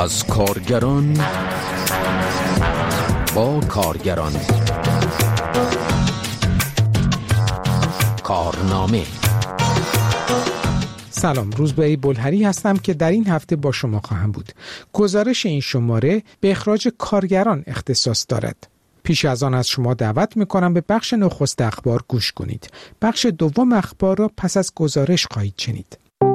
از کارگران با کارگران. کارنامه. سلام، روزبه بلهری هستم که در این هفته با شما خواهم بود. گزارش این شماره به اخراج کارگران اختصاص دارد. پیش از آن از شما دعوت میکنم به بخش نخست اخبار گوش کنید. بخش دوم اخبار را پس از گزارش خواهید شنید.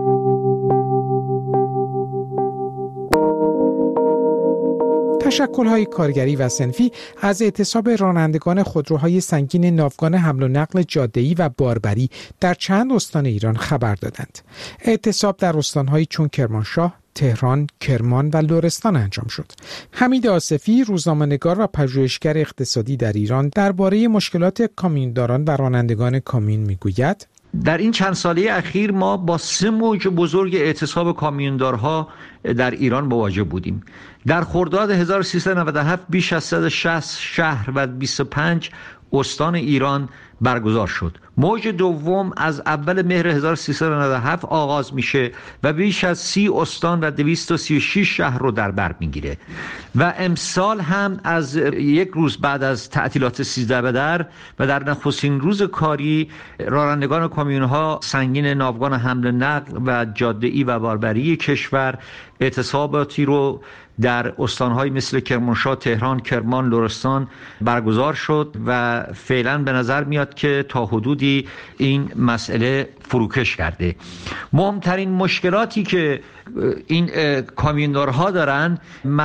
تشکل‌های کارگری و صنفی از اعتصاب رانندگان خودروهای سنگین ناوگان حمل و نقل جاده‌ای و باربری در چند استان ایران خبر دادند. اعتصاب در استان‌هایی چون کرمانشاه، تهران، کرمان و لرستان انجام شد. حمید آصفی، روزنامه‌نگار و پژوهشگر اقتصادی در ایران، درباره مشکلات کامیونداران و رانندگان کامیون میگوید: در این چند ساله اخیر ما با 3 موج بزرگ اعتصاب کامیوندارها در ایران مواجه بودیم. در خرداد 1397 بیش از 160 شهر و 25 استان ایران برگزار شد. موج دوم از اول مهر 1397 آغاز میشه و بیش از 30 استان و 236 شهر رو در بر میگیره و امسال هم از یک روز بعد از تعطیلات 13 بدر و در نخستین روز کاری، رانندگان کامیون‌ها سنگین ناوگان حمل نقل و جاده‌ای و باربری کشور اعتصاباتی رو در استان‌های مثل کرمانشاه، تهران، کرمان، لرستان برگزار شد و فعلا به نظر میاد که تا حدودی این مسئله فروکش کرده. مهمترین مشکلاتی که این کامیوندارها دارن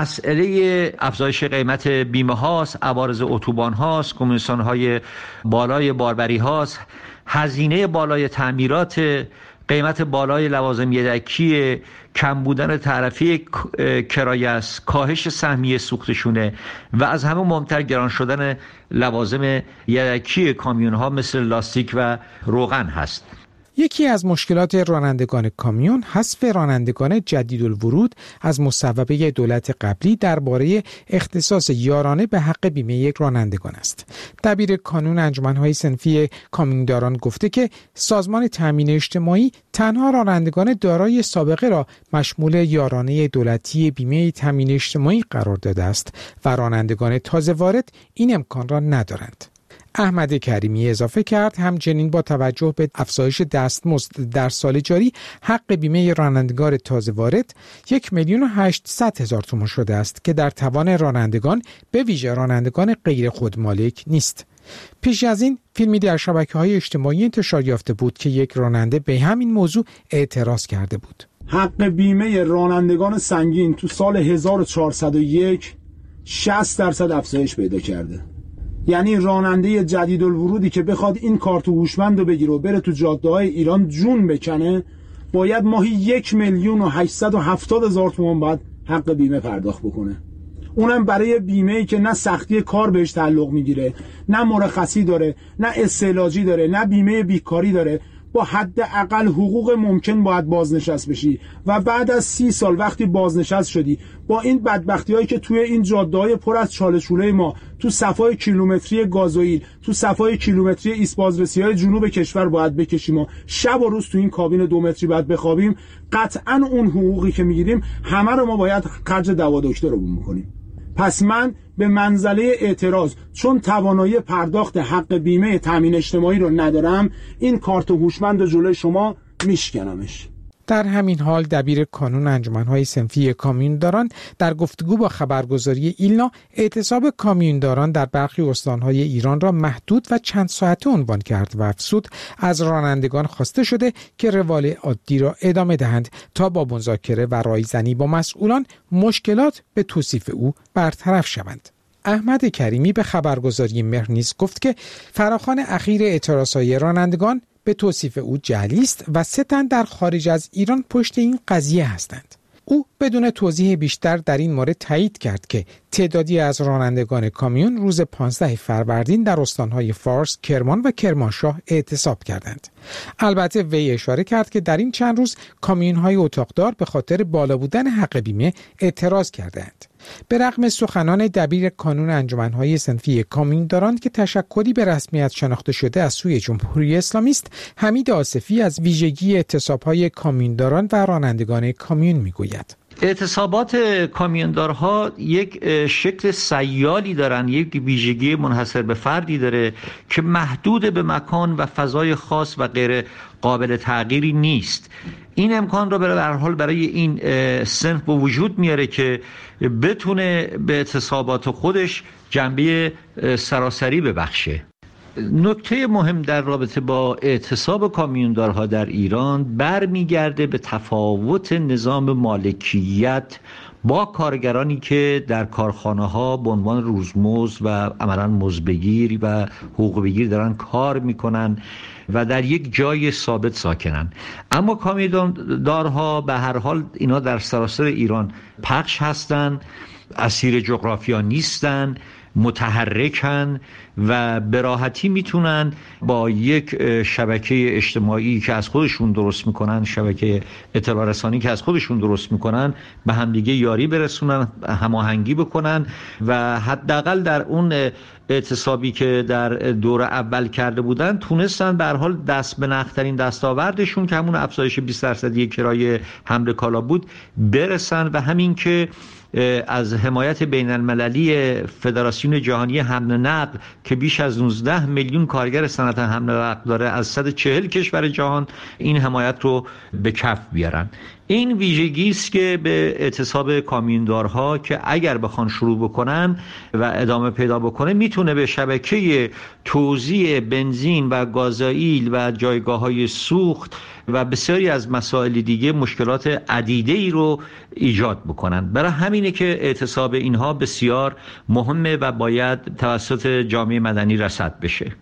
مسئله افزایش قیمت بیمه هاست، عوارض اتوبان هاست، کمیسیون های بالای باربری هاست، هزینه بالای تعمیرات، قیمت بالای لوازم یدکی، کم بودن تعرفه کرایه است، کاهش سهمیه سوختشونه و از همه مهمتر گران شدن لوازم یدکی کامیون ها مثل لاستیک و روغن هست. یکی از مشکلات رانندگان کامیون حذف رانندگان جدیدالورود از مصوبه دولت قبلی درباره اختصاص یارانه به حق بیمه یک رانندگان است. دبیر کانون انجمن‌های صنفی کامیونداران گفته که سازمان تامین اجتماعی تنها رانندگان دارای سابقه را مشمول یارانه دولتی بیمه تامین اجتماعی قرار داده است و رانندگان تازه وارد این امکان را ندارند. احمد کریمی اضافه کرد همچنین با توجه به افزایش دستمزد در سال جاری، حق بیمه رانندگان تازه وارد 1,800,000 تومان شده است که در توان رانندگان به ویژه رانندگان غیر خودمالک نیست. پیش از این فیلمی در شبکه‌های اجتماعی انتشار یافته بود که یک راننده به همین موضوع اعتراض کرده بود. حق بیمه رانندگان سنگین تو سال 1401 60% افزایش پیدا کرده. یعنی راننده جدیدالورودی که بخواد این کارت هوشمند رو بگیره و بره تو جاده‌های ایران جون بکنه، باید ماهی 1,870,000 تومان باید حق بیمه پرداخت بکنه. اونم برای بیمه‌ای که نه سختی کار بهش تعلق میگیره، نه مرخصی داره، نه استعلاجی داره، نه بیمه بیکاری داره. با حداقل حقوق ممکن باید بازنشست بشی و بعد از 30 سال وقتی بازنشست شدی، با این بدبختی‌هایی که توی این جاده‌های پر از چالش‌چوله ما، تو صفای کیلومتری گازوئیل، تو صفای کیلومتری ایست بازرسی‌های جنوب کشور باید بکشیم و شب و روز تو این کابین 2 متری باید بخوابیم، قطعاً اون حقوقی که میگیریم همه رو ما باید خرج دوا دکتر رو بکنیم. پس من به منزله اعتراض، چون توانایی پرداخت حق بیمه تامین اجتماعی رو ندارم، این کارت هوشمند جلوی شما میشکنمش. در همین حال دبیر کانون انجمن‌های صنفی کامیونداران در گفتگو با خبرگزاری ایلنا اعتصاب کامیونداران در برخی استان‌های ایران را محدود و چند ساعته عنوان کرد و افزود از رانندگان خواسته شده که روال عادی را ادامه دهند تا با مذاکره و رایزنی با مسئولان مشکلات به توصیف او برطرف شوند. احمد کریمی به خبرگزاری مهر نیز گفت که فراخوان اخیر اعتراضهای رانندگان به توصیف او جعلی است و 3 تن در خارج از ایران پشت این قضیه هستند. او بدون توضیح بیشتر در این مورد تایید کرد که تعدادی از رانندگان کامیون روز 15 فروردین در استانهای فارس، کرمان و کرمانشاه اعتصاب کردند. البته وی اشاره کرد که در این چند روز کامیون‌های اتاقدار به خاطر بالا بودن حق بیمه اعتراض کردند. به رغم سخنان دبیر کانون انجمن‌های صنفی کامیونداران که تشکلی به رسمیت شناخته شده از سوی جمهوری اسلامی است، حمید آصفی از ویژگی اعتصاب‌های کامیونداران و رانندگان کامیون می‌گوید. اعتصابات کامیوندارها یک شکل سیالی دارن، یک ویژگی منحصر به فردی داره که محدود به مکان و فضای خاص و غیر قابل تغییری نیست. این امکان رو به هر حال برای این صنف به وجود میاره که بتونه به اعتصابات خودش جنبه سراسری ببخشه. نکته مهم در رابطه با اعتصاب کامیوندارها در ایران برمیگرده به تفاوت نظام مالکیت با کارگرانی که در کارخانه ها به عنوان روزمزد و عملاً مزدبگیر و حقوق بگیر دارن کار میکنن و در یک جای ثابت ساکنن. اما کامیوندارها به هر حال اینا در سراسر ایران پخش هستن، اسیر جغرافیا نیستن، متحرکن و به راحتی میتونن با یک شبکه اجتماعی که از خودشون درست میکنن، شبکه اطلاع رسانی که از خودشون درست میکنن، به همدیگه یاری برسونن، هماهنگی بکنن و حداقل در اون اعتصابی که در دور اول کرده بودن تونستن به هر حال دست به نخترین دستاوردشون که همون افزایش 20% کرایه حمل کالا بود برسن و همین که از حمایت بین المللی فدراسیون جهانی حمل و نقل که بیش از 19 میلیون کارگر صنعت حمل و نقل داره از 140 کشور جهان این حمایت رو به کف بیارن. این ویژگی است که به اعتصاب کامیوندارها که اگر بخوان شروع بکنن و ادامه پیدا بکنه میتونه به شبکه توزیع بنزین و گازوئیل و جایگاه‌های سوخت و بسیاری از مسائل دیگه مشکلات عدیده‌ای رو ایجاد بکنن. برای همینه که اعتصاب اینها بسیار مهمه و باید توسط جامعه مدنی رصد بشه.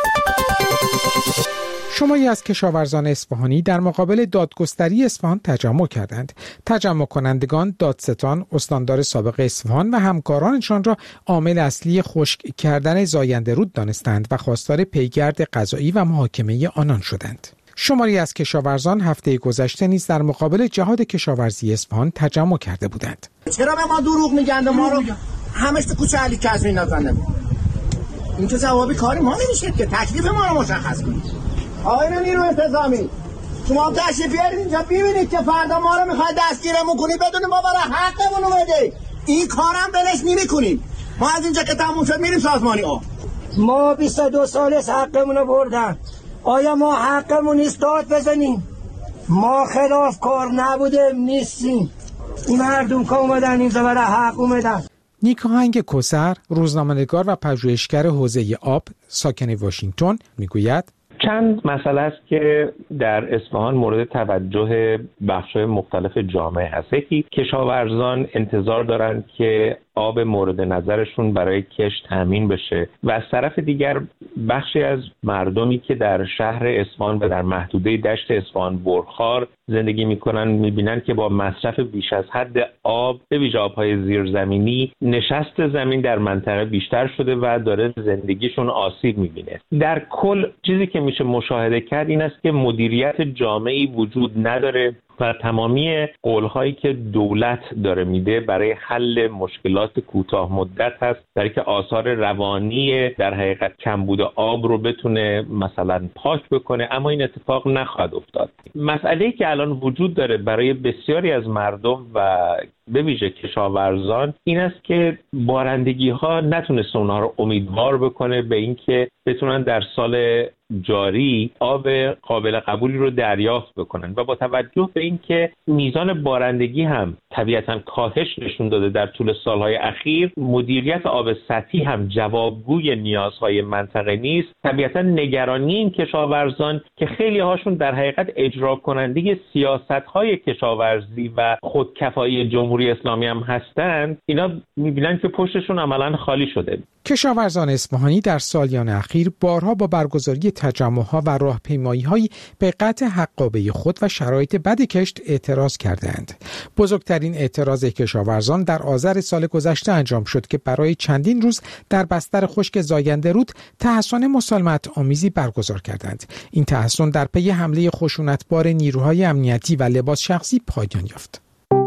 شماری از کشاورزان اصفهانی در مقابل دادگستری اصفهان تجمع کردند. تجمع کنندگان دادستان، استاندار سابق اصفهان و همکارانشان را عامل اصلی خشک کردن زاینده رود دانستند و خواستار پیگرد قضایی و محاکمه آنان شدند. شماری از کشاورزان هفته گذشته نیز در مقابل جهاد کشاورزی اصفهان تجمع کرده بودند. چرا به ما دروغ میگن؟ ما رو همش تو کوچه علی کظمی نزنه. این که جوابی کاری ما نمیشه که تکلیف ما رو مشخص کنید. آقای نیرو انتظامی، شما تشریف بیارید اینجا ببینید که فردا ما رو میخواید دستگیرمون کنید بدون ما برای حقمون اومده. این کارم بلش نمی‌کنیم. ما از اینجا که تموم شد میریم سازمانی ها. ما 22 سال از حقمون رو بردن. آیا ما حقمون نیست داد بزنیم؟ ما خلاف کار نبودیم نیستیم. این مردم که اومدن اینجا برای حق اومدن. نیکاهنگ کوثر، روزنامه‌نگار و پژوهشگر حوزه آب، ساکن واشنگتن، میگوید چند مسئله است که در اصفهان مورد توجه بخش‌های مختلف جامعه هست. یکی کشاورزان انتظار دارند که آب مورد نظرشون برای کشت تامین بشه و از طرف دیگر بخشی از مردمی که در شهر اصفهان و در محدوده دشت اصفهان برخار زندگی میکنن میبینن که با مصرف بیش از حد آب به ویژه آبهای زیرزمینی نشست زمین در منطقه بیشتر شده و داره زندگیشون آسیب میبینه. در کل چیزی که میشه مشاهده کرد این است که مدیریت جامعی وجود نداره و تمامی قول‌هایی که دولت داره میده برای حل مشکلات کوتاه مدت هست، برای که آثار روانی در حقیقت کمبود آب رو بتونه مثلا پاک بکنه، اما این اتفاق نخواهد افتاد. مسئله‌ای که الان وجود داره برای بسیاری از مردم و به ویژه کشاورزان این است که بارندگی‌ها نتونسته اونها رو امیدوار بکنه به اینکه بتونن در سال جاری آب قابل قبولی رو دریافت بکنن و با توجه به اینکه میزان بارندگی هم طبیعتاً کاهش نشون داده در طول سالهای اخیر، مدیریت آب سطحی هم جوابگوی نیازهای منطقه نیست. طبیعتاً نگرانی این کشاورزان که خیلی هاشون در حقیقت اجرا کننده سیاست‌های کشاورزی و خودکفایی جمهوری اسلامی هم هستند، اینا می‌بینن که پشتشون عملاً خالی شده. کشاورزان اصفهانی در سالیان اخیر بارها با برگزاری تجمع‌ها و راهپیمایی‌های به قطع حقابه خود و شرایط بد کشت اعتراض کردند. بزرگترین اعتراض کشاورزان در آذر سال گذشته انجام شد که برای چندین روز در بستر خشک زاینده رود تحصن مسالمت آمیزی برگزار کردند. این تحصن در پی حمله خشونتبار نیروهای امنیتی و لباس شخصی پایان یافت.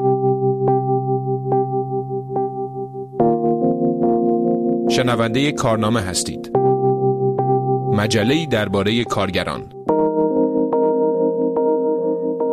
شنونده کارنامه هستید. مجله‌ای درباره کارگران.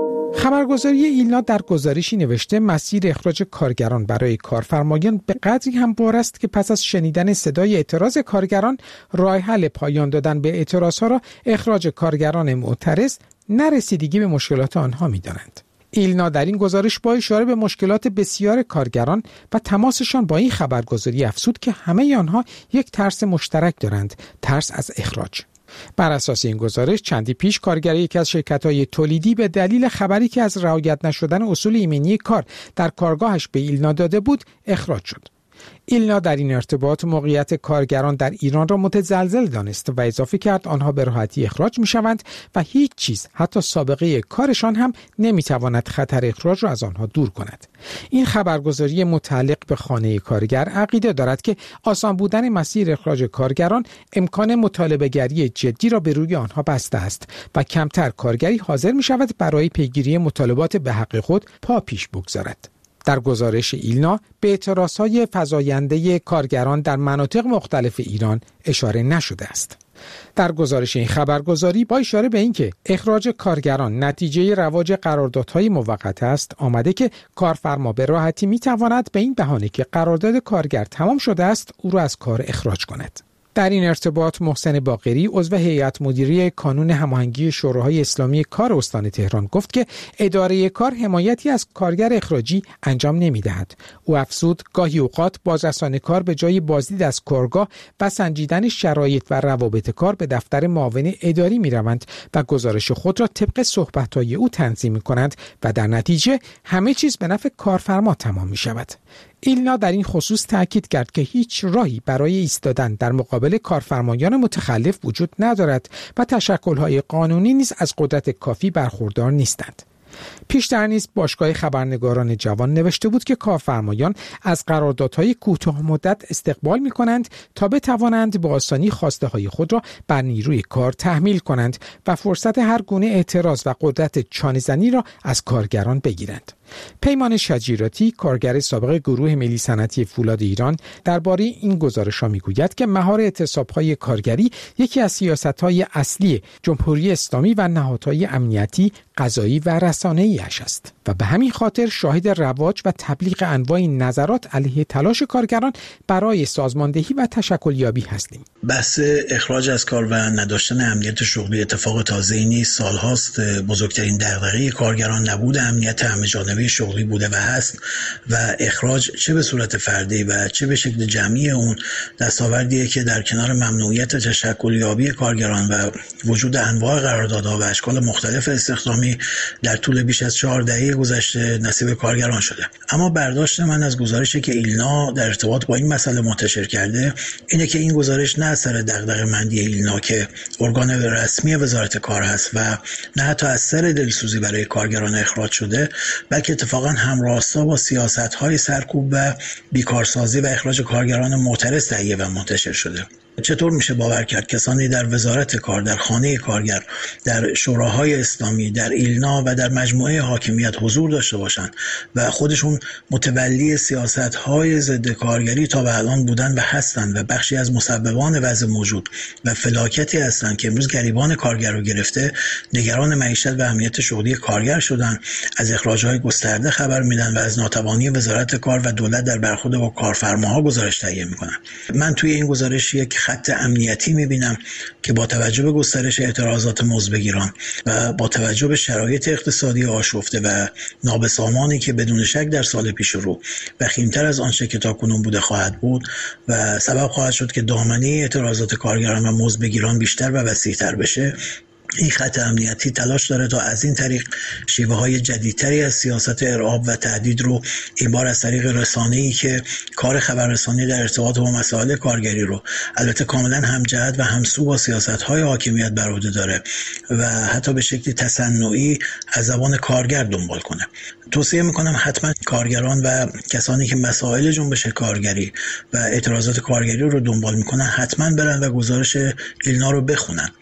خبرگزاری ایلنا در گزارشی نوشته مسیر اخراج کارگران برای کارفرمایان به قدری هموار است که پس از شنیدن صدای اعتراض کارگران، راه حل پایان دادن به اعتراضها را اخراج کارگران معترض نه رسیدگی به مشکلات آنها می‌دانند. ایلنا در این گزارش با اشاره به مشکلات بسیار کارگران و تماسشان با این خبرگزاری افزود که همه آنها یک ترس مشترک دارند، ترس از اخراج. بر اساس این گزارش چندی پیش کارگر یکی از شرکت‌های تولیدی به دلیل خبری که از رعایت نشدن اصول ایمنی کار در کارگاهش به ایلنا داده بود اخراج شد. ایلنا در این ارتباط موقعیت کارگران در ایران را متزلزل دانست و اضافه کرد آنها به راحتی اخراج می‌شوند و هیچ چیز حتی سابقه کارشان هم نمی‌تواند خطر اخراج را از آنها دور کند. این خبرگزاری متعلق به خانه کارگر عقیده دارد که آسان بودن مسیر اخراج کارگران امکان مطالبه‌گری جدی را به روی آنها بسته است و کمتر کارگری حاضر می‌شود برای پیگیری مطالبات به حق خود پا پیش بگذارد. در گزارش ایلنا به اعتراضهای فزاینده کارگران در مناطق مختلف ایران اشاره نشده است. در گزارش این خبرگزاری با اشاره به اینکه اخراج کارگران نتیجه رواج قراردادهای موقت است، آمده که کارفرما به راحتی میتواند به این بهانه که قرارداد کارگر تمام شده است او را از کار اخراج کند. در این ارتباط محسن باقری عضو هیئت مدیره کانون هماهنگی شوراهای اسلامی کار استان تهران گفت که اداره کار حمایتی از کارگر اخراجی انجام نمی‌دهد. او افزود گاهی اوقات بازرسان کار به جای بازدید از کارگاه و سنجیدن شرایط و روابط کار به دفتر معاون اداری می‌روند و گزارش خود را طبق صحبت‌های او تنظیم می‌کنند و در نتیجه همه چیز به نفع کارفرما تمام می‌شود. ایلنا در این خصوص تاکید کرد که هیچ راهی برای ایستادن در مقابل کارفرمایان متخلف وجود ندارد و تشکل‌های قانونی نیز از قدرت کافی برخوردار نیستند. پیشتر نیز باشگاه خبرنگاران جوان نوشته بود که کارفرمایان از قراردادهای کوتاه مدت استقبال می‌کنند تا بتوانند به آسانی خواسته‌های خود را بر نیروی کار تحمیل کنند و فرصت هر گونه اعتراض و قدرت چانه‌زنی را از کارگران بگیرند. پیمان شجیراتی، کارگر سابق گروه ملی صنعتی فولاد ایران، درباره این گزارش‌ها می‌گوید که مهار اعتصاب‌های کارگری یکی از سیاست‌های اصلی جمهوری اسلامی و نهادهای امنیتی، قضایی و رسانه‌ای‌اش است و به همین خاطر شاهد رواج و تبلیغ انواع نظرات علیه تلاش کارگران برای سازماندهی و تشکلیابی هستیم. بحث اخراج از کار و نداشتن امنیت شغلی اتفاق تازه‌ای نیست. سال‌هاست بزرگترین دغدغه کارگران نبود امنیت همه‌جانبه شغلی بوده و هست و اخراج چه به صورت فردی و چه به شکل جمعی اون دستاوردیه که در کنار ممنوعیت تشکلیابی کارگران و وجود انواع قراردادها و اشکال مختلف استخدامی در طول بیش از 4 دهه گذشته نصیب کارگران شده. اما برداشت من از گزارشی که ایلنا در ارتباط با این مسئله منتشر کرده اینه که این گزارش نه اثر دغدغه‌مندی ایلنا که ارگان رسمی وزارت کار هست و نه حتی اثر دلسوزی برای کارگران اخراج شده، بلکه اتفاقا همراستا با سیاست‌های سرکوب و بیکارسازی و اخراج کارگران معترض تهیه و منتشر شده. چطور میشه باور کرد کسانی در وزارت کار، در خانه کارگر، در شوراهای اسلامی، در ایلنا و در مجموعه حاکمیت حضور داشته باشند و خودشون متولی سیاست‌های ضد کارگری تا به الان بودن و هستند و بخشی از مسببان وضع موجود و فلاکتی هستند که امروز گریبان کارگر رو گرفته، نگران معیشت و امنیت شغلی کارگر شدن، از اخراج‌های گسترده خبر میدن و از ناتوانی وزارت کار و دولت در برخورد با کارفرماها گزارش تهیه میکنن. من توی این گزارش یک خط امنیتی میبینم که با توجه به گسترش اعتراضات مزدبگیران و با توجه به شرایط اقتصادی آشفته و نابسامانی که بدون شک در سال پیش رو وخیم‌تر از آنچه که تاکنون بوده خواهد بود و سبب خواهد شد که دامنه اعتراضات کارگران و مزدبگیران بیشتر و وسیع‌تر بشه، این خط امنیتی تلاش داره تا از این طریق شیوه های جدیدتری از سیاست ارعاب و تهدید رو این بار از طریق رسانه‌ای که کار خبررسانی در ارتباط با مسائل کارگری رو البته کاملا همجهت و همسو با سیاست‌های حاکمیت بر عهده داره و حتی به شکلی تصنعی از زبان کارگر دنبال کنه. توصیه میکنم حتما کارگران و کسانی که مسائل جنبش کارگری و اعتراضات کارگری رو دنبال میکنن حتما برن و گزارش ایلنا رو بخونن.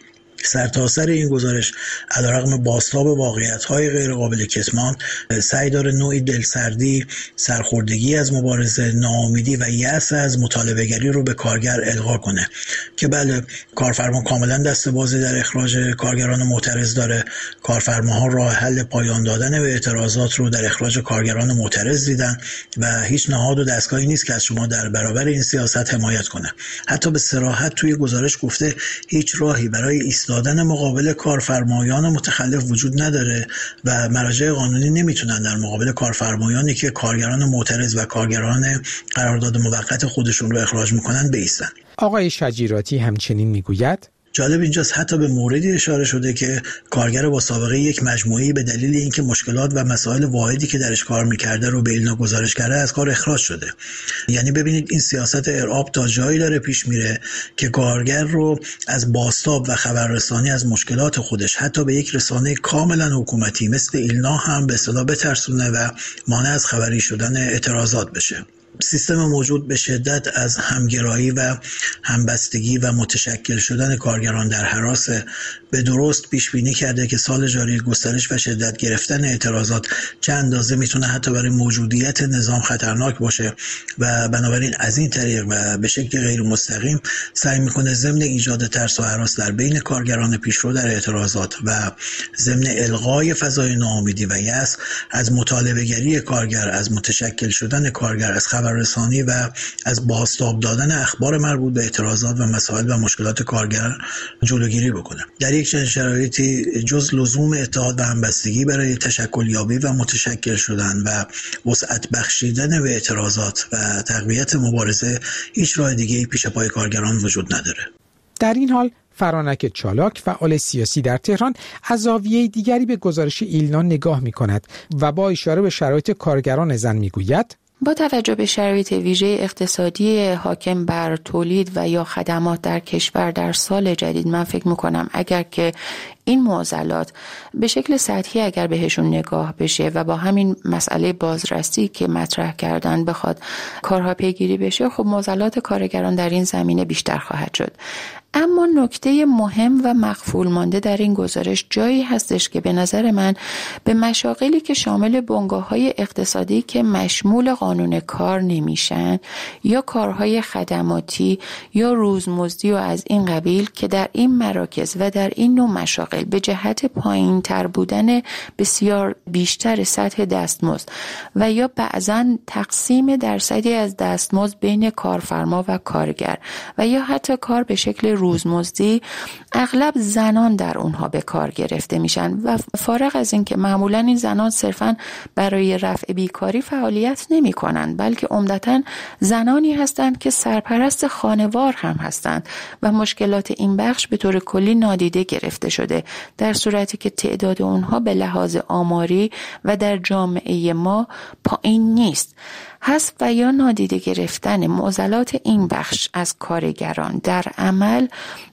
سرتاسر این گزارش علیرغم بازتاب واقعیت‌های غیر قابل کتمان سعی داره نوعی دلسردی، سرخوردگی از مبارزه، ناامیدی و یأس از مطالبه‌گری رو به کارگر القا کنه که بله، کارفرما کاملا دست بازی در اخراج کارگران معترض داره. کارفرماها راه حل پایان دادن به اعتراضات رو در اخراج کارگران معترض دیدن و هیچ نهاد و دستگاهی نیست که از شما در برابر این سیاست حمایت کنه. حتی به صراحت توی گزارش گفته هیچ راهی برای ایستادن مقابل کارفرمایان متخلف وجود نداره و مراجع قانونی نمیتونن در مقابل کارفرمایانی که کارگران معترض و کارگران قرارداد موقت خودشون رو اخراج میکنن بایستن. آقای شجیراتی همچنین میگوید جالب اینجاست حتی به موردی اشاره شده که کارگر با سابقه یک مجموعه‌ای به دلیل اینکه مشکلات و مسائل واحدی که درش کار میکرده رو به ایلنا گزارش کرده از کار اخراج شده. یعنی ببینید این سیاست ارعاب تا جایی داره پیش میره که کارگر رو از بازتاب و خبررسانی از مشکلات خودش حتی به یک رسانه کاملا حکومتی مثل ایلنا هم به اصطلاح بترسونه و مانع از خبری شدن اعتراضات بشه. سیستم موجود به شدت از همگرایی و همبستگی و متشکل شدن کارگران در هراس به درست پیش بینی کرده که سال جاری گسترش و شدت گرفتن اعتراضات چه اندازه میتونه حتی برای موجودیت نظام خطرناک باشه و بنابراین از این طریق و به شکل غیر مستقیم سعی میکنه ضمن ایجاد ترس و هراس در بین کارگران پیشرو در اعتراضات و ضمن الغای فضای ناامیدی و یأس از مطالبه‌گری کارگر، از متشکل شدن کارگر، از خبررسانی و از بازتاب دادن اخبار مربوط به اعتراضات و مسائل و مشکلات کارگر جلوگیری بکنه. در یک چنین شرایطی جز لزوم اتحاد و همبستگی برای تشکل یابی و متشکل شدن و وسعت بخشیدن به اعتراضات و تقویت مبارزه هیچ راه دیگه‌ای پیش پای کارگران وجود نداره. در این حال فرانک چالاک، فعال سیاسی در تهران، از زاویه دیگری به گزارش ایلنا نگاه می‌کند و با اشاره به شرایط کارگران زن می‌گوید با توجه به شرایط ویژه اقتصادی حاکم بر تولید و یا خدمات در کشور در سال جدید، من فکر میکنم اگر که این معضلات به شکل سطحی اگر بهشون نگاه بشه و با همین مسئله بازرسی که مطرح کردن بخواد کارها پیگیری بشه، خب معضلات کارگران در این زمینه بیشتر خواهد شد. اما نکته مهم و مغفول مانده در این گزارش جایی هستش که به نظر من به مشاغلی که شامل بنگاه‌های اقتصادی که مشمول قانون کار نمیشن یا کارهای خدماتی یا روزمزدی و از این قبیل که در این مراکز و در این نوع مشاغل به جهت پایین‌تر بودن بسیار بیشتر سطح دستمزد و یا بعضاً تقسیم درصدی از دستمزد بین کارفرما و کارگر و یا حتی کار به شکل روزمزدی، اغلب زنان در اونها به کار گرفته میشن و فارغ از این که معمولا این زنان صرفاً برای رفع بیکاری فعالیت نمی کنند، بلکه عمدتاً زنانی هستند که سرپرست خانوار هم هستند و مشکلات این بخش به طور کلی نادیده گرفته شده، در صورتی که تعداد اونها به لحاظ آماری و در جامعه ما پایین نیست. حذف و یا نادیده گرفتن معضلات این بخش از کارگران در عمل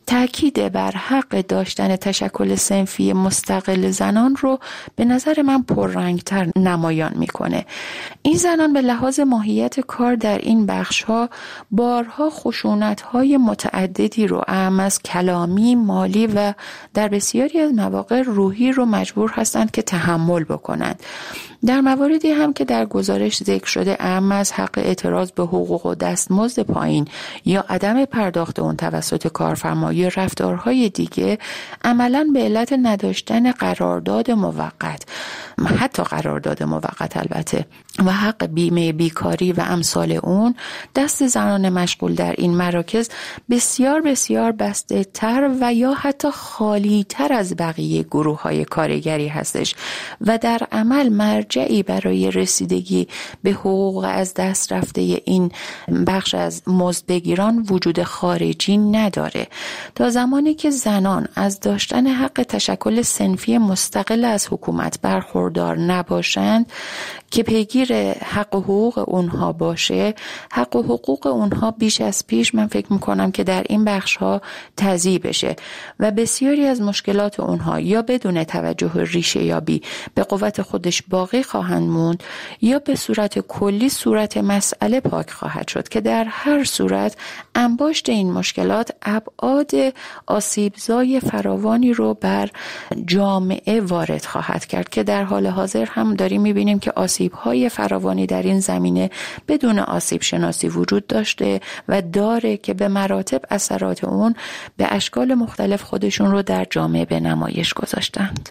تأکید بر حق داشتن تشکل صنفی مستقل زنان رو به نظر من پررنگتر نمایان میکنه. این زنان به لحاظ ماهیت کار در این بخش‌ها بارها خشونت‌های متعددی رو اعم از کلامی، مالی و در بسیاری از مواقع روحی رو مجبور هستند که تحمل بکنند. در مواردی هم که در گزارش ذکر شده اعم از حق اعتراض به حقوق و دستمزد پایین یا عدم پرداخت اون توسط کارفرما یا رفتارهای دیگه، عملاً به علت نداشتن قرارداد موقت، حتی قرارداد موقت البته، و حق بیمه بیکاری و امثال اون، دست زنان مشغول در این مراکز بسیار بسیار بسته تر و یا حتی خالی تر از بقیه گروه های کارگری هستش و در عمل مرجعی برای رسیدگی به حقوق از دست رفته این بخش از مزدبگیران وجود خارجی نداره. تا زمانی که زنان از داشتن حق تشکل صنفی مستقل از حکومت برخوردار نباشند، که پیگیر حق و حقوق اونها باشه، حق و حقوق اونها بیش از پیش من فکر میکنم که در این بخش ها تضییع بشه و بسیاری از مشکلات اونها یا بدون توجه ریشه یابی به قوت خودش باقی خواهند موند یا به صورت کلی صورت مسئله پاک خواهد شد که در هر صورت انباشت این مشکلات ابعاد آسیبزای فراوانی رو بر جامعه وارد خواهد کرد که در حال حاضر هم داریم میبینیم که آسیب‌های فراوانی در این زمینه بدون آسیب شناسی وجود داشته و داره که به مراتب اثرات اون به اشکال مختلف خودشون رو در جامعه به نمایش گذاشتند.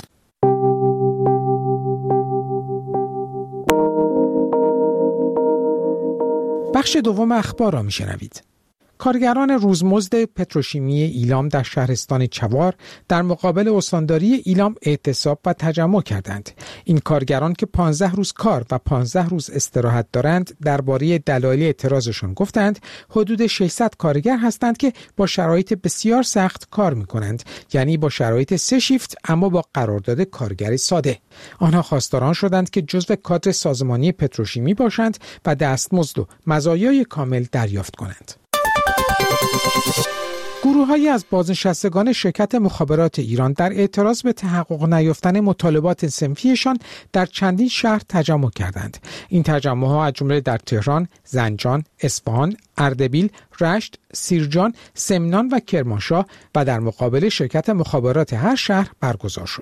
بخش دوم اخبار را میشنوید. کارگران روزمزد پتروشیمی ایلام در شهرستان چوار در مقابل استانداری ایلام اعتصاب و تجمع کردند. این کارگران که 15 روز کار و 15 روز استراحت دارند درباره دلایل اعتراضشان گفتند حدود 600 کارگر هستند که با شرایط بسیار سخت کار می‌کنند، یعنی با شرایط 3 شیفت اما با قرارداد کارگری ساده. آنها خواستاران شدند که جزو کادر سازمانی پتروشیمی باشند و دستمزد و مزایای کامل دریافت کنند. گروه‌هایی از بازنشستگان شرکت مخابرات ایران در اعتراض به تحقق نیافتن مطالبات صنفیشان در چندین شهر تجمع کردند. این تجمع‌ها از جمله در تهران، زنجان، اصفهان، اردبیل، رشت، سیرجان، سمنان و کرمانشاه و در مقابل شرکت مخابرات هر شهر برگزار شد.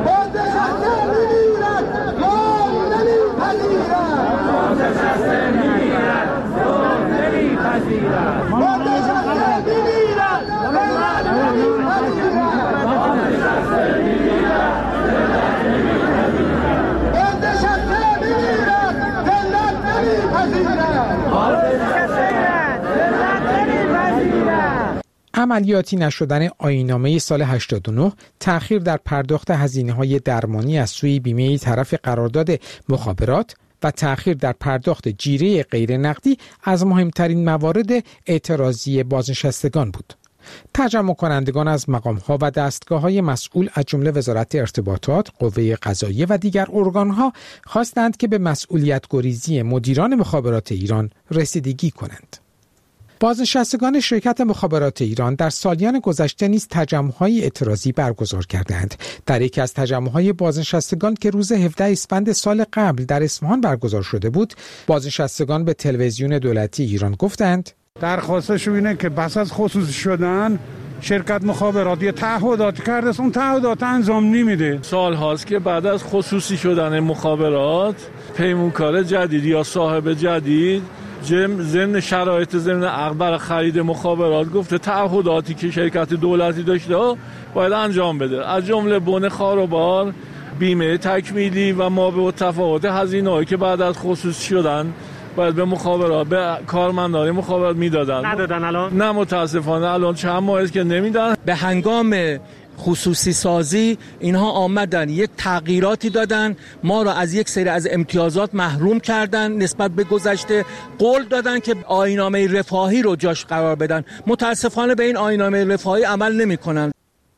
عملیاتی نشدن آیین‌نامه سال 89، تأخیر در پرداخت هزینه‌های درمانی از سوی بیمه طرف قرارداد مخابرات و تأخیر در پرداخت جیره غیر نقدی از مهمترین موارد اعتراضی بازنشستگان بود. تجمع کنندگان از مقام‌ها و دستگاه‌های مسئول از جمله وزارت ارتباطات، قوه قضاییه و دیگر ارگان‌ها خواستند که به مسئولیت گریزی مدیران مخابرات ایران رسیدگی کنند. بازنشستگان شرکت مخابرات ایران در سالیان گذشته نیز تجمع‌های اعتراضی برگزار کردند. در یکی از تجمع‌های بازنشستگان که روز 17 اسفند سال قبل در اصفهان برگزار شده بود، بازنشستگان به تلویزیون دولتی ایران گفتند درخواستشون اینه که پس از خصوصی شدن شرکت مخابراتی تعهدات کرده، اون تعهدات انجام نمیده. سال هاست که بعد از خصوصی شدن مخابرات پیمانکار جدید یا صاحب جدید ضمن شرایط ضمن عقد برای خرید مخابرات گفته تعهداتی که شرکت دولتی داشته باید انجام بده، از جمله بن خاروبار، بیمه تکمیلی و ما به تفاوت هزینه‌ای که بعد از خصوصی شدن باید به مخابرات، به کارمندان مخابرات میدادن. ندادن الان؟ نه متاسفانه الان چند ماه است که نمیدن. به هنگام خصوصی سازی اینها آمدن یک تغییراتی دادن، ما را از یک سری از امتیازات محروم کردن، نسبت به گذشته قول دادن که آیین‌نامه رفاهی رو جاش قرار بدن. متاسفانه به این آیین‌نامه رفاهی عمل نمی‌کنن.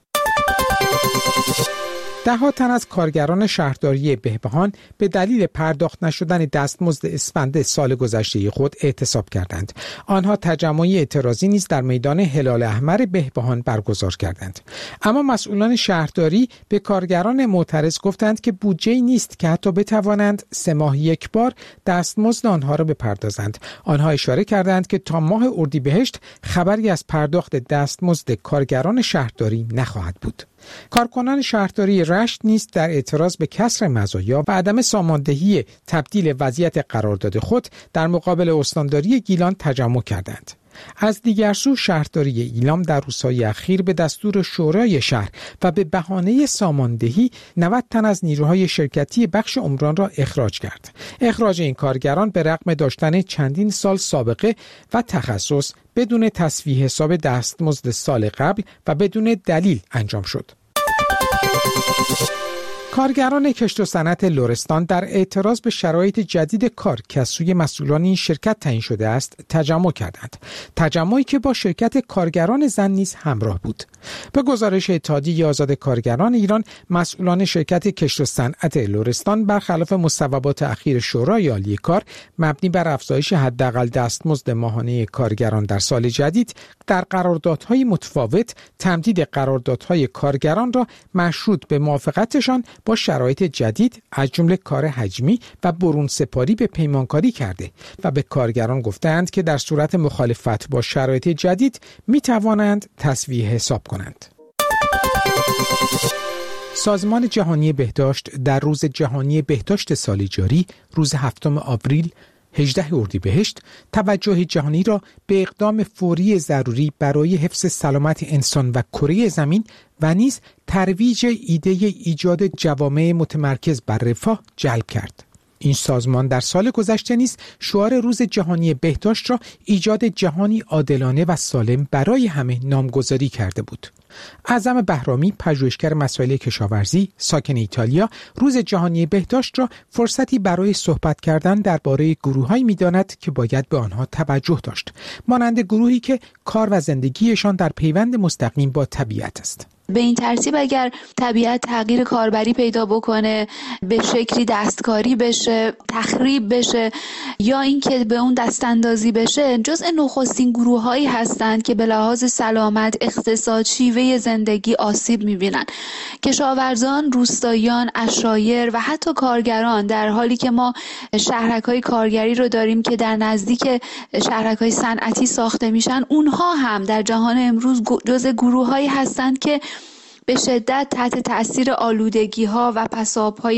ده‌ها تن از کارگران شهرداری بهبهان به دلیل پرداخت نشدن دستمزد اسفند سال گذشته خود اعتصاب کردند. آنها تجمعی اعتراضی نیز در میدان هلال احمر بهبهان برگزار کردند. اما مسئولان شهرداری به کارگران معترض گفتند که بودجه‌ای نیست که حتی بتوانند 3 ماه یک بار دستمزد آنها را بپردازند. آنها اشاره کردند که تا ماه اردیبهشت خبری از پرداخت دستمزد کارگران شهرداری نخواهد بود. کارکنان شهرداری رشت نیز در اعتراض به کسر مزایا و عدم ساماندهی تبدیل وضعیت قرارداد خود در مقابل استانداری گیلان تجمع کردند. از دیگر سو شهرداری ایلام در روزهای اخیر به دستور شورای شهر و به بهانه ساماندهی 90 تن از نیروهای شرکتی بخش عمران را اخراج کرد. اخراج این کارگران به رغم داشتن چندین سال سابقه و تخصص بدون تسویه حساب دستمزد سال قبل و بدون دلیل انجام شد. کارگران کشت و صنعت لرستان در اعتراض به شرایط جدید کار که از سوی مسئولان این شرکت تعیین شده است تجمع کردند. تجمعی که با شرکت کارگران زن نیز همراه بود. به گزارش اتحادیه آزاد کارگران ایران، مسئولان شرکت کشت و صنعت لرستان برخلاف مصوبات اخیر شورای عالی کار مبنی بر افزایش حداقل دستمزد ماهانه کارگران در سال جدید، در قراردادهای متفاوت تمدید قراردادهای کارگران را مشروط به موافقتشان با شرایط جدید از جمله کار حجمی و برون سپاری به پیمانکاری کرده و به کارگران گفتند که در صورت مخالفت با شرایط جدید می توانند تسویه حساب کنند. سازمان جهانی بهداشت در روز جهانی بهداشت سال جاری، روز 7 آوریل 18 اردیبهشت، توجه جهانی را به اقدام فوری ضروری برای حفظ سلامت انسان و کره زمین و نیز ترویج ایده ایجاد جوامع متمرکز بر رفاه جلب کرد. این سازمان در سال گذشته نیز شعار روز جهانی بهداشت را ایجاد جهانی عادلانه و سالم برای همه نامگذاری کرده بود. اعظم بهرامی، پژوهشگر مسائل کشاورزی، ساکن ایتالیا، روز جهانی بهداشت را فرصتی برای صحبت کردن درباره گروه‌هایی می‌داند که باید به آنها توجه داشت، مانند گروهی که کار و زندگیشان در پیوند مستقیم با طبیعت است. به این ترتیب اگر طبیعت تغییر کاربری پیدا بکنه، به شکلی دستکاری بشه، تخریب بشه یا اینکه به اون دستاندازی بشه، جزء نخستین گروه‌هایی هستند که به لحاظ سلامت، اقتصاد، شیوه زندگی آسیب می‌بینن. کشاورزان، روستاییان، عشایر و حتی کارگران، در حالی که ما شهرک‌های کارگری رو داریم که در نزدیک شهرک‌های صنعتی ساخته میشن، اونها هم در جهان امروز جزء گروه‌هایی هستند که به شدت تحت تأثیر آلودگی‌ها و پساب‌ها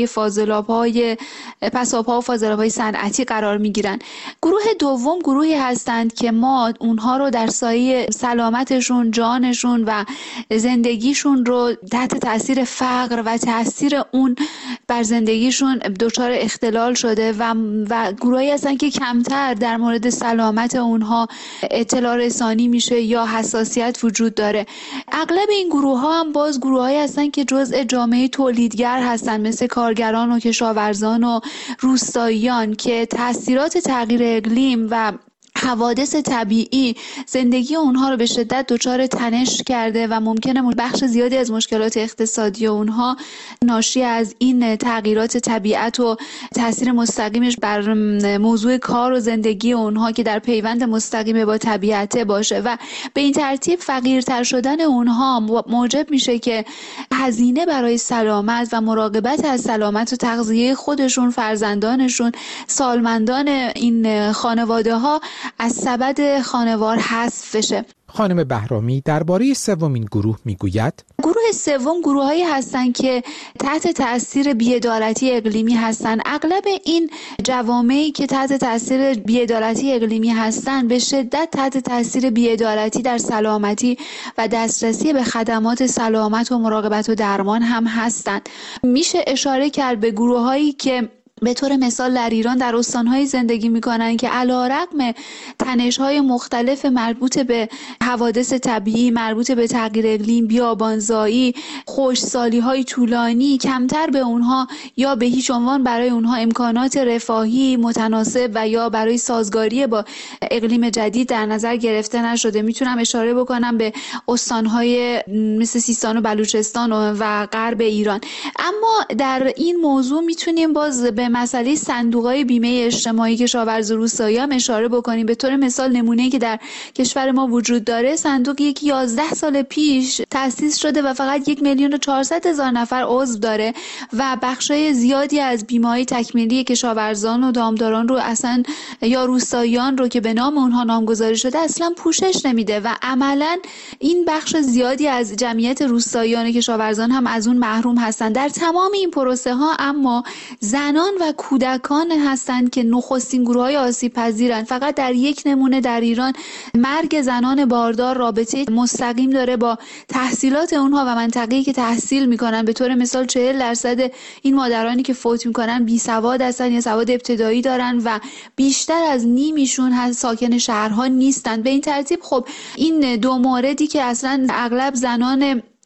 و فاضلاب‌های صنعتی قرار می‌گیرند. گروه دوم گروهی هستند که ما اونها رو در سایه سلامتشون، جانشون و زندگیشون رو تحت تأثیر فقر و تأثیر اون بر زندگیشون دچار اختلال شده و گروهی هستند که کمتر در مورد سلامت اونها اطلاع رسانی میشه یا حساسیت وجود داره. اغلب این گروه‌ها هم باز گروه‌هایی هستن که جزء جامعه تولیدگر هستن، مثل کارگران و کشاورزان و روستاییان که تأثیرات تغییر اقلیم و حوادث طبیعی زندگی اونها رو به شدت دچار تنش کرده و ممکنه بخش زیادی از مشکلات اقتصادی اونها ناشی از این تغییرات طبیعت و تاثیر مستقیمش بر موضوع کار و زندگی اونها که در پیوند مستقیم با طبیعت باشه و به این ترتیب فقیرتر شدن اونها موجب میشه که هزینه برای سلامت و مراقبت از سلامت و تغذیه خودشون، فرزندانشون، سالمندان این خانواده ها از سبد خانوار حذف بشه. خانم بهرامی درباره سومین گروه میگوید: گروه سوم گروهایی هستند که تحت تأثیر بی‌عدالتی اقلیمی هستند. اغلب این جوامعی که تحت تأثیر بی‌عدالتی اقلیمی هستند به شدت تحت تأثیر بی‌عدالتی در سلامتی و دسترسی به خدمات سلامت و مراقبت و درمان هم هستند. میشه اشاره کرد به گروهایی که به طور مثال در ایران در استان‌های زندگی می‌کنند که علی‌رغم تنش‌های مختلف مربوط به حوادث طبیعی، مربوط به تغییر اقلیم، بیابانزایی، خشکسالی‌های طولانی، کمتر به اونها یا به هیچ عنوان برای اونها امکانات رفاهی متناسب و یا برای سازگاری با اقلیم جدید در نظر گرفته نشده. میتونم اشاره بکنم به استان‌های مثل سیستان و بلوچستان و غرب ایران. اما در این موضوع میتونیم باز به مسئله صندوق‌های بیمه اجتماعی کشاورز و روستایی هم اشاره بکنیم. به طور مثال نمونه‌ای که در کشور ما وجود داره، صندوقی که 11 سال پیش تأسیس شده و فقط 1,400,000 نفر عضو داره و بخشای زیادی از بیمه‌های تکمیلی کشاورزان و دامداران رو اصلا یا روستاییان رو که به نام اونها نامگذاری شده اصلا پوشش نمیده و عملاً این بخش زیادی از جمعیت روستاییان و کشاورزان هم از اون محروم هستن. در تمام این پروسه ها اما زنان و کودکان هستند که نخستین گروه‌های آسیب پذیرند. فقط در یک نمونه در ایران مرگ زنان باردار رابطه مستقیم داره با تحصیلات اونها و منطقه‌ای که تحصیل میکنن. به طور مثال 40% این مادرانی که فوت میکنن بی سواد هستن یا سواد ابتدایی دارن و بیشتر از نیمیشون ساکن شهرها نیستن. به این ترتیب خب این دو موردی که اصلا اغلب زنان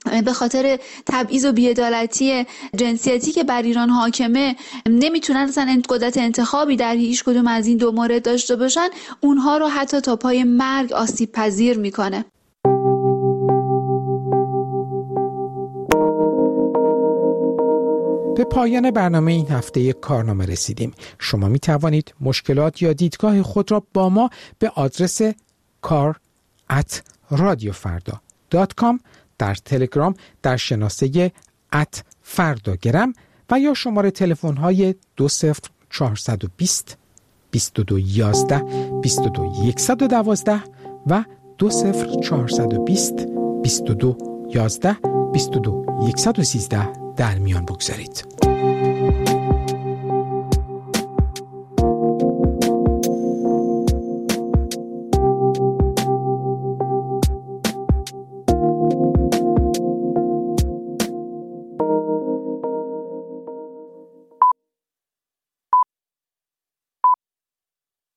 به خاطر تبعیض و بی‌عدالتی جنسیتی که بر ایران حاکمه نمیتونن اصلا قدرت انتخابی در هیچ کدوم از این دو مورد داشته باشن، اونها رو حتی تا پای مرگ آسیب پذیر میکنه. به پایان برنامه این هفته کارنامه رسیدیم. شما می توانید مشکلات یا دیدگاه خود را با ما به آدرس kar@radiofarda.com در تلگرام در شناسه @فرداگرم و یا شماره تلفن‌های 20420 2211 22112 و 20420 2211 22113 در میان بگذارید.